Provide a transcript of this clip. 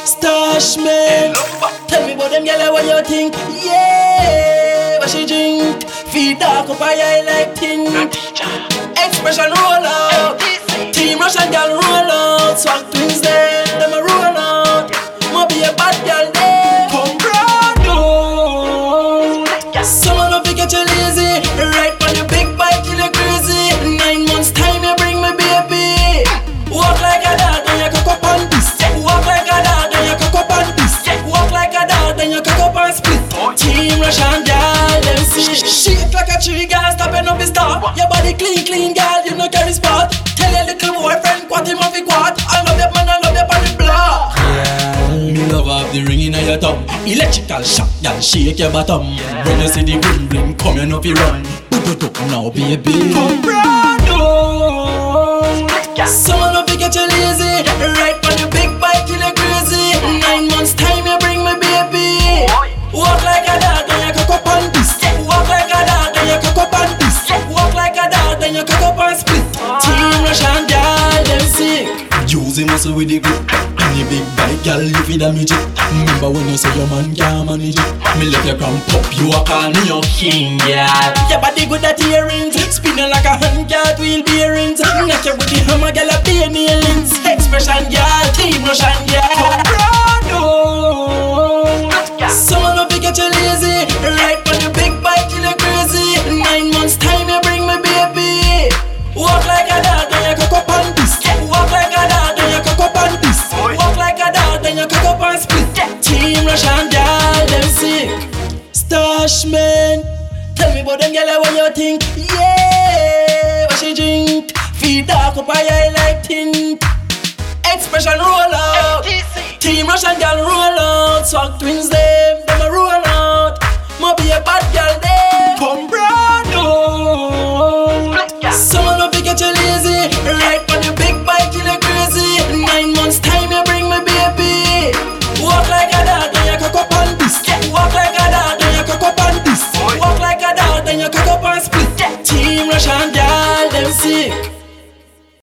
Stash man, tell me about them gyal what you think. Yeah, what she drink? Feed dark up her eye like tin. Expression roll out. Team Russian gyal roll out. Swag twins there, them a roll out. Mo be a bad gyal there. Come brado. Someone up to get you lazy. Right on your big bike, kill you crazy. 9 months time you bring me baby. Walk like a dog, then you cock up on this. Walk like a dog, then you cock up on this. Walk like a dog, then you cock up and split. Team Russian girl, them see. Shake like a tree, girl, stopping up his top. Your body clean, clean, girl, you no carry spot. Tell your little boyfriend, quat him off the quad. I love that man, I love that body block. Yeah, me love up the ring in your thumb. Electrical shock, girl, shake your bottom. When you see the bling bling, come you know fi run. Now baby, come brado. Someone up to get you lazy. Right on your big bike, kill you crazy. 9 months time you bring me baby. Walk like a dog, then you cock up on this. Walk like a dog, then you cock up on this. Walk like a dog, then you cock up and split. Team Russian girl, them sick. Using muscle with the grip. Any big bike, girl, you feel damage it. Remember when you say your man can't manage it. Me let you cramp up, you a call me your king, yeah. Your body good at earrings, spinning like a handcart wheel bearings. Knock you with the hammer, girl, a be nailings. Expression, girl, Team Russian, girl. Brado. Someone up to get you lazy. Right on your big bike, kill you crazy. 9 months time you bring me baby. Walk like a dog, then you cock up on this. Walk like a dog, then you cock up on this. Walk like a dog, then you cock up and split. Team Russian girl, them sick. Stash man, tell me about them gyal what you think. Yeah, what she drink? Feed dark up her eye like tin. Expression roll out. Team Russian girl roll out. Swag twins there.